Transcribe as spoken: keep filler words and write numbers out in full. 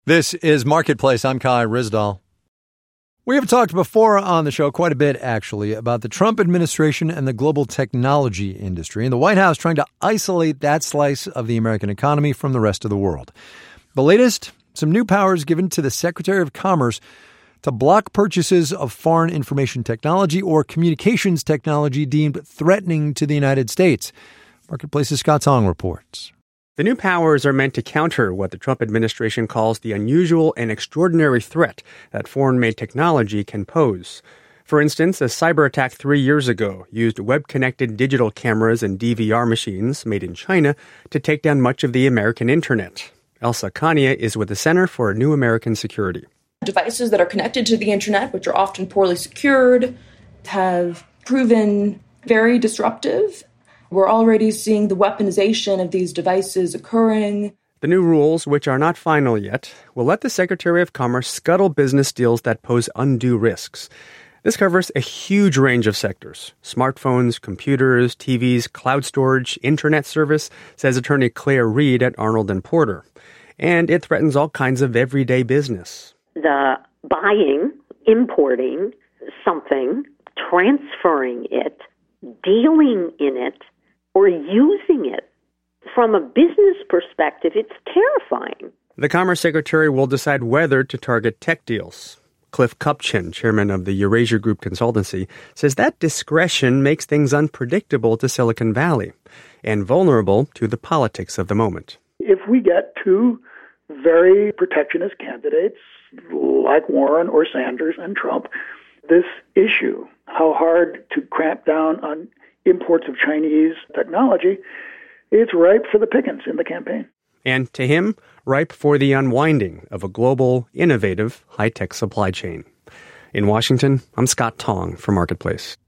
This is Marketplace. I'm Kai Ryssdal. We have talked before on the show quite a bit, actually, about the Trump administration and the global technology industry, and the White House trying to isolate that slice of the American economy from the rest of the world. The latest, some new powers given to the Secretary of Commerce to block purchases of foreign information technology or communications technology deemed threatening to the United States. Marketplace's Scott Tong reports. The new powers are meant to counter what the Trump administration calls the unusual and extraordinary threat that foreign-made technology can pose. For instance, a cyber attack three years ago used web-connected digital cameras and D V R machines made in China to take down much of the American internet. Elsa Kania is with the Center for New American Security. Devices that are connected to the internet, which are often poorly secured, have proven very disruptive. We're already seeing the weaponization of these devices occurring. The new rules, which are not final yet, will let the Secretary of Commerce scuttle business deals that pose undue risks. This covers a huge range of sectors: smartphones, computers, T Vs, cloud storage, internet service, says attorney Claire Reed at Arnold and Porter. And it threatens all kinds of everyday business. The buying, importing something, transferring it, dealing in it, or using it. From a business perspective, it's terrifying. The Commerce Secretary will decide whether to target tech deals. Cliff Kupchan, chairman of the Eurasia Group Consultancy, says that discretion makes things unpredictable to Silicon Valley and vulnerable to the politics of the moment. If we get two very protectionist candidates like Warren or Sanders and Trump, this issue, how hard to cramp down on imports of Chinese technology, it's ripe for the pickings in the campaign. And to him, ripe for the unwinding of a global, innovative, high-tech supply chain. In Washington, I'm Scott Tong for Marketplace.